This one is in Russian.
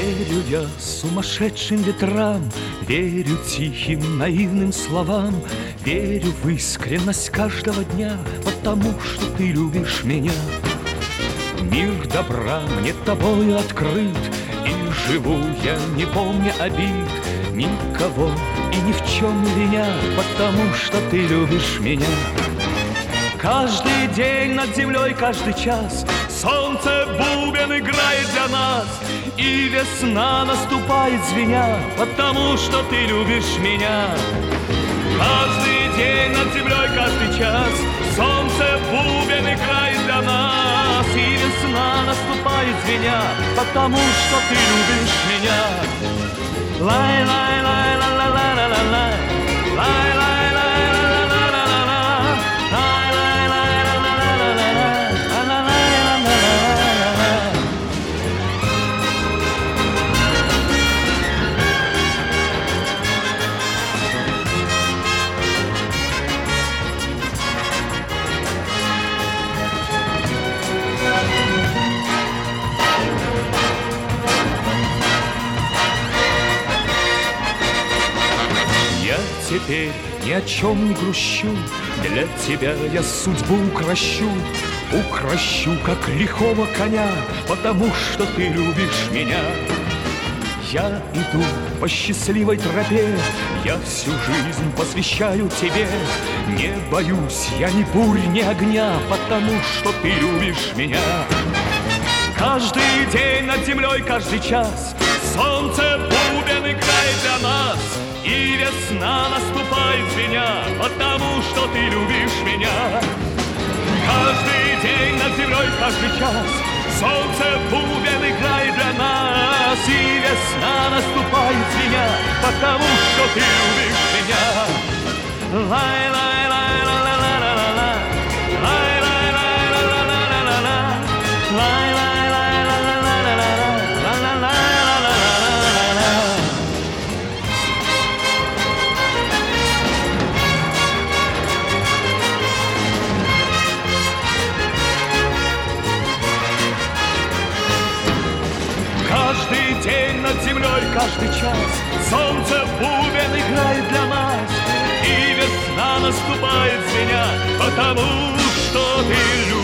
Верю я сумасшедшим ветрам, верю тихим наивным словам, верю в искренность каждого дня, потому что ты любишь меня. Мир добра мне тобою открыт, и живу я, не помня обид, никого и ни в чем не виня, потому что ты любишь меня. Каждый день над землей, каждый час солнце бубен играет для нас, и весна наступает звеня, потому что ты любишь меня. Каждый день над землей, каждый час солнце бубен играет для нас, и весна наступает звеня, потому что ты любишь меня. Лай-лай-лай-ла-ла-ла-ла-ла-лай, лай-лай-лай-ла-ла-ла-ла-ла, теперь ни о чем не грущу, для тебя я судьбу укращу, как лихого коня, потому что ты любишь меня. Я иду по счастливой тропе, я всю жизнь посвящаю тебе. Не боюсь я ни бурь, ни огня, потому что ты любишь меня. Каждый день над землей, каждый час солнце бубен играет для нас, и весна наступает звеня, потому что ты любишь меня. Каждый день над землей, каждый час солнце бубен играет для нас, и весна наступает звеня, потому что ты любишь меня. Лай-лай-лай-ла-ла-ла-ла-ла, лай-лай-лай-ла-ла-ла-ла-ла, лай-лай-лай-ла-ла-ла-ла-ла-ла-ла-ла. Каждый день над землей, каждый час солнце бубен играет для нас, и весна наступает звеня, потому что ты любишь.